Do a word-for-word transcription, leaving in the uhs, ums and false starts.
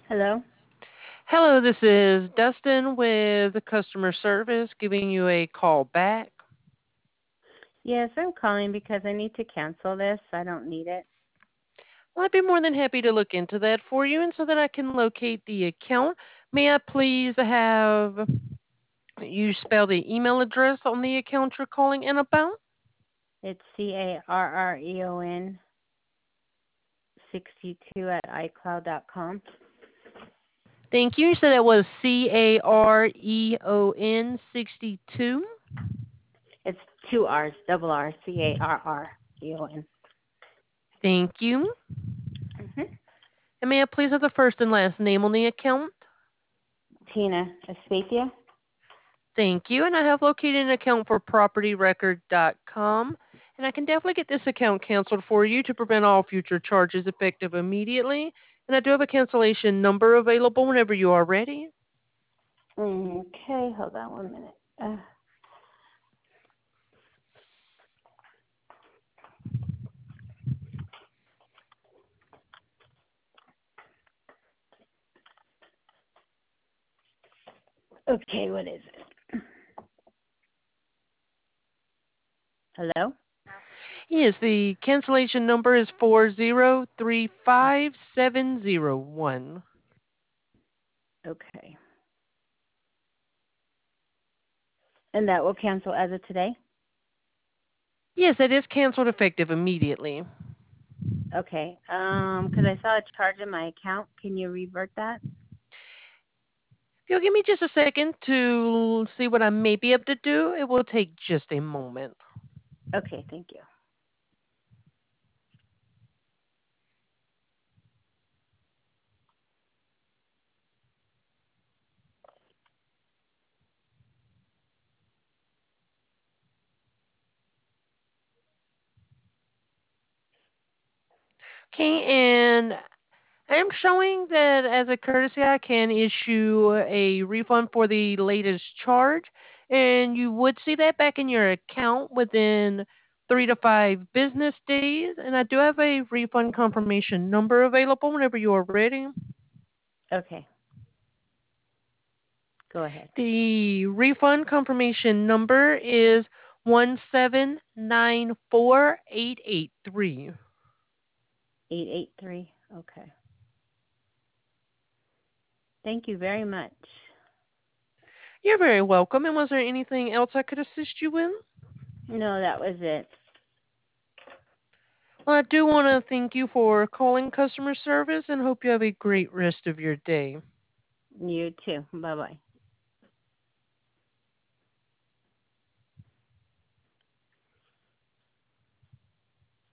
Hello? Hello, this is Dustin with customer service giving you a call back. Yes, I'm calling because I need to cancel this. I don't need it. Well, I'd be more than happy to look into that for you and so that I can locate the account. May I please have you spell the email address on the account you're calling in about? It's C A R R E O N sixty-two at iCloud dot com. Thank you. You said it was C A R E O N sixty-two. It's two R's, double R, C A R R E O N. Thank you. Mm-hmm. And may I please have the first and last name on the account? Tina Espatia. Thank you. And I have located an account for property record dot com. And I can definitely get this account canceled for you to prevent all future charges effective immediately. And I do have a cancellation number available whenever you are ready. Okay, hold on one minute. Uh, okay, what is it? Hello? Yes, the cancellation number is four zero three five seven zero one. Okay. And that will cancel as of today? Yes, it is canceled effective immediately. Okay. Um, because I saw a charge in my account. Can you revert that? If you'll give me just a second to see what I may be able to do, it will take just a moment. Okay, thank you. Okay, and I am showing that as a courtesy, I can issue a refund for the latest charge, and you would see that back in your account within three to five business days. And I do have a refund confirmation number available whenever you are ready. Okay, go ahead. The refund confirmation number is one seven nine four eight eight three. eight eight three. Okay. Thank you very much. You're very welcome. And was there anything else I could assist you with? No, that was it. Well, I do want to thank you for calling customer service and hope you have a great rest of your day. You too. Bye bye.